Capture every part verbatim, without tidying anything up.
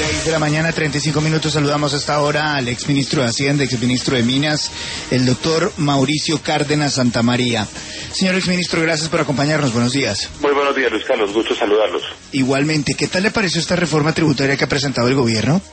seis de la mañana, treinta y cinco minutos. Saludamos a esta hora al exministro de Hacienda, exministro de Minas, el doctor Mauricio Cárdenas Santamaría. Señor exministro, gracias por acompañarnos. Buenos días. Muy buenos días, Luis Carlos. Gusto saludarlos. Igualmente, ¿qué tal le pareció esta reforma tributaria que ha presentado el gobierno?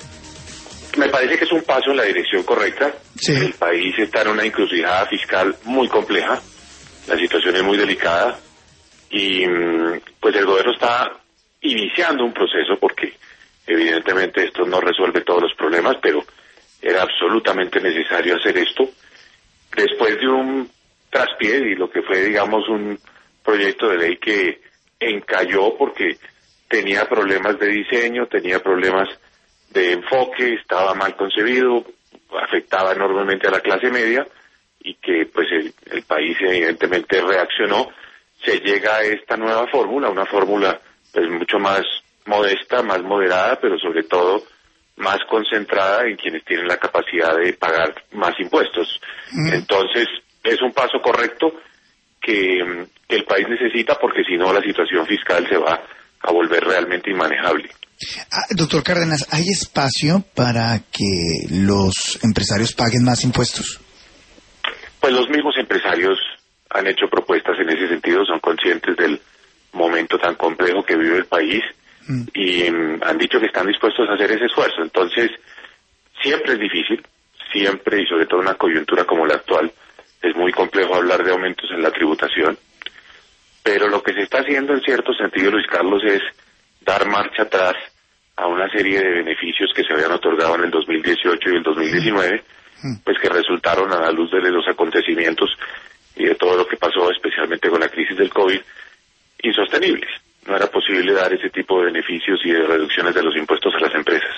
Me parece que es un paso en la dirección correcta. Sí. El país está en una encrucijada fiscal muy compleja. La situación es muy delicada. Y pues el gobierno está iniciando un proceso porque evidentemente esto no resuelve todos los problemas, pero era absolutamente necesario hacer esto después de un traspié y lo que fue, digamos, un proyecto de ley que encalló porque tenía problemas de diseño, tenía problemas de enfoque, estaba mal concebido, afectaba enormemente a la clase media y que pues el, el país evidentemente reaccionó. Se llega a esta nueva fórmula, una fórmula pues mucho más modesta, más moderada, pero sobre todo más concentrada en quienes tienen la capacidad de pagar más impuestos. Mm. Entonces, es un paso correcto que, que el país necesita porque si no la situación fiscal se va a volver realmente inmanejable. Ah, doctor Cárdenas, ¿hay espacio para que los empresarios paguen más impuestos? Pues los mismos empresarios han hecho propuestas en ese sentido, son conscientes del momento tan complejo que vive el país mm. y um, han dicho que están dispuestos a hacer ese esfuerzo. Entonces, siempre es difícil, siempre y sobre todo en una coyuntura como la actual, es muy complejo hablar de aumentos en la tributación, pero lo que se está haciendo en cierto sentido, Luis Carlos, es dar marcha atrás a una serie de beneficios que se habían otorgado en el dos mil dieciocho y el dos mil diecinueve, mm. pues que resultaron a la luz de los acontecimientos y de todo lo que pasó, especialmente con la crisis del COVID, insostenibles. No era posible dar ese tipo de beneficios y de reducciones de los impuestos a las empresas.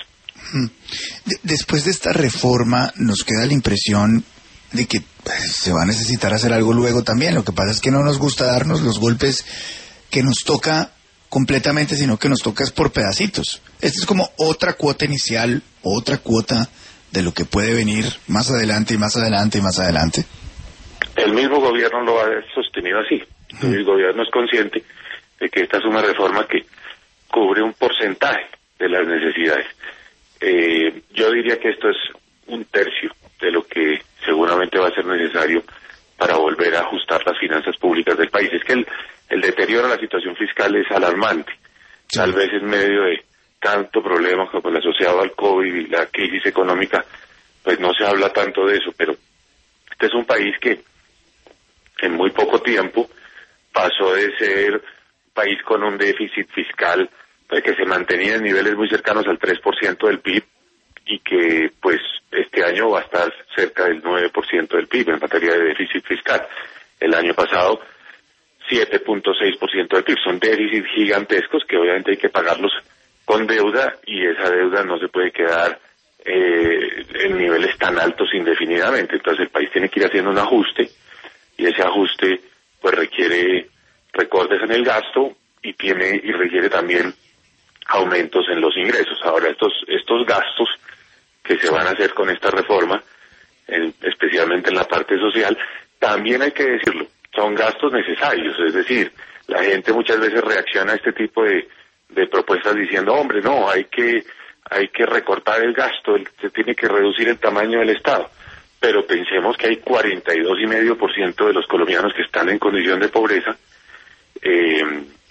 De- después de esta reforma, nos queda la impresión de que pues, se va a necesitar hacer algo luego también. Lo que pasa es que no nos gusta darnos los golpes que nos toca completamente, sino que nos toca es por pedacitos. Esta es como otra cuota inicial, otra cuota de lo que puede venir más adelante y más adelante y más adelante. El mismo gobierno lo ha sostenido así. El gobierno es consciente de que esta es una reforma que cubre un porcentaje de las necesidades. Eh, yo diría que esto es un tercio de lo que seguramente va a ser necesario para volver a ajustar las finanzas públicas del país. Es que el, el deterioro de la situación fiscal es alarmante. Sí. Tal vez en medio de tanto problema como el asociado al COVID y la crisis económica, pues no se habla tanto de eso, pero este es un país que en muy poco tiempo pasó de ser un país con un déficit fiscal que se mantenía en niveles muy cercanos al tres por ciento del P I B y que pues este año va a estar cerca del nueve por ciento del P I B en materia de déficit fiscal. El año pasado siete punto seis por ciento del P I B. Son déficits gigantescos que obviamente hay que pagarlos con deuda y esa deuda no se puede quedar eh, en niveles tan altos indefinidamente. Entonces el país tiene que ir haciendo un ajuste y ese ajuste pues requiere recortes en el gasto y tiene y requiere también aumentos en los ingresos. Ahora estos estos gastos que se van a hacer con esta reforma, en, especialmente en la parte social, también hay que decirlo, son gastos necesarios. Es decir, la gente muchas veces reacciona a este tipo de, de propuestas diciendo, hombre, no, hay que hay que recortar el gasto, el, se tiene que reducir el tamaño del Estado. Pero pensemos que hay cuarenta y dos coma cinco por ciento de los colombianos que están en condición de pobreza, eh,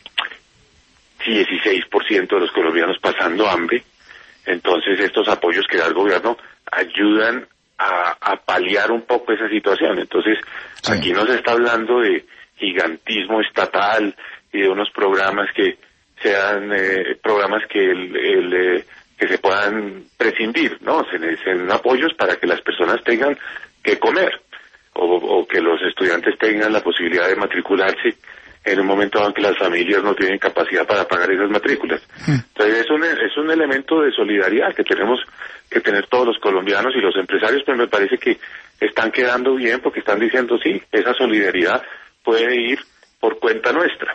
dieciséis por ciento de los colombianos pasando hambre. Entonces estos apoyos que da el gobierno ayudan a, a paliar un poco esa situación. Entonces sí. Aquí no se está hablando de gigantismo estatal y de unos programas que sean eh, programas que el, el eh, que se puedan prescindir, ¿no? Se necesitan apoyos para que las personas tengan que comer o, o que los estudiantes tengan la posibilidad de matricularse en un momento en que las familias no tienen capacidad para pagar esas matrículas. Mm. Entonces es un, es un elemento de solidaridad que tenemos que tener todos los colombianos y los empresarios, pues me parece que están quedando bien porque están diciendo sí, esa solidaridad puede ir por cuenta nuestra.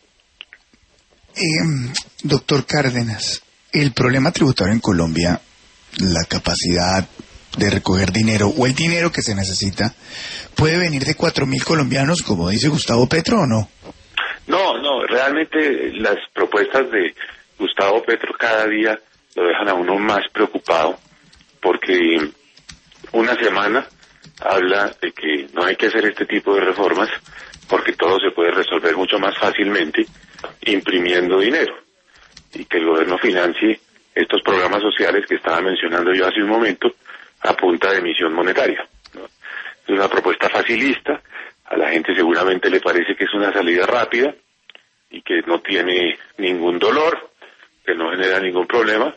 Eh, doctor Cárdenas, el problema tributario en Colombia, la capacidad de recoger dinero o el dinero que se necesita, ¿puede venir de cuatro mil colombianos, como dice Gustavo Petro, o no? No, no, realmente las propuestas de Gustavo Petro cada día lo dejan a uno más preocupado, porque una semana habla de que no hay que hacer este tipo de reformas porque todo se puede resolver mucho más fácilmente imprimiendo dinero, y que el gobierno financie estos programas sociales que estaba mencionando yo hace un momento a punta de emisión monetaria, ¿no? Es una propuesta facilista, a la gente seguramente le parece que es una salida rápida y que no tiene ningún dolor, que no genera ningún problema,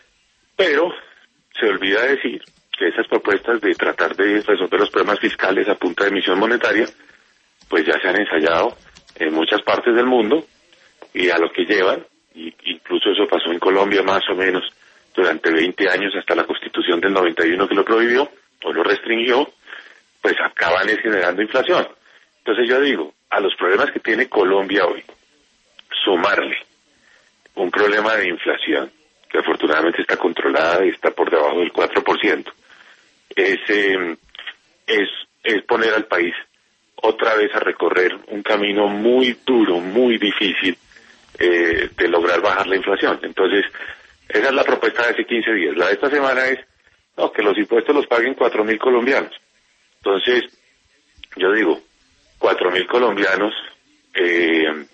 pero se olvida decir que esas propuestas de tratar de resolver los problemas fiscales a punta de emisión monetaria, pues ya se han ensayado en muchas partes del mundo, y a lo que llevan, y incluso eso pasó en Colombia más o menos durante veinte años hasta la Constitución del noventa y uno que lo prohibió o lo restringió, pues acaban es generando inflación. Entonces yo digo, a los problemas que tiene Colombia hoy, sumarle un problema de inflación, que afortunadamente está controlada y está por debajo del cuatro por ciento, es, eh, es, es poner al país otra vez a recorrer un camino muy duro, muy difícil eh, de lograr bajar la inflación. Entonces, esa es la propuesta de hace quince días. La de esta semana es, no, que los impuestos los paguen cuatro mil colombianos. Entonces, yo digo, cuatro mil colombianos eh,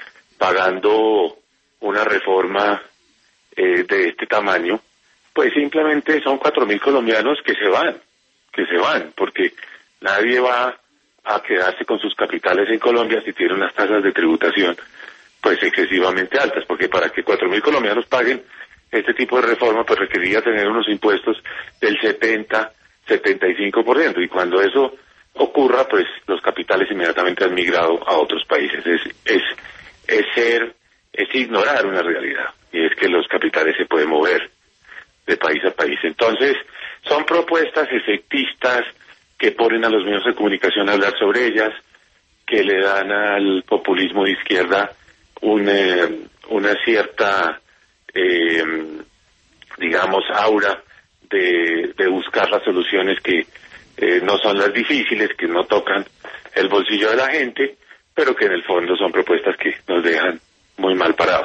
pagando una reforma eh, de este tamaño, pues simplemente son cuatro mil colombianos que se van, que se van, porque nadie va a quedarse con sus capitales en Colombia si tienen unas tasas de tributación pues excesivamente altas, porque para que cuatro mil colombianos paguen este tipo de reforma, pues requeriría tener unos impuestos del setenta, setenta y cinco por ciento, y cuando eso ocurra, pues los capitales inmediatamente han migrado a otros países. Es, es, es ser, es ignorar una realidad, y es que los capitales se pueden mover de país a país. Entonces, son propuestas efectistas que ponen a los medios de comunicación a hablar sobre ellas, que le dan al populismo de izquierda una, una cierta, eh, digamos, aura de, de buscar las soluciones que eh, no son las difíciles, que no tocan el bolsillo de la gente, pero que en el fondo son propuestas que nos dejan muy mal parados.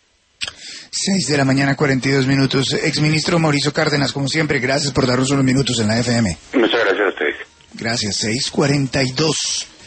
Seis de la mañana, cuarenta y dos minutos. Exministro Mauricio Cárdenas, como siempre, gracias por darnos unos minutos en la F M. Muchas gracias a ustedes. Gracias, seis cuarenta y dos.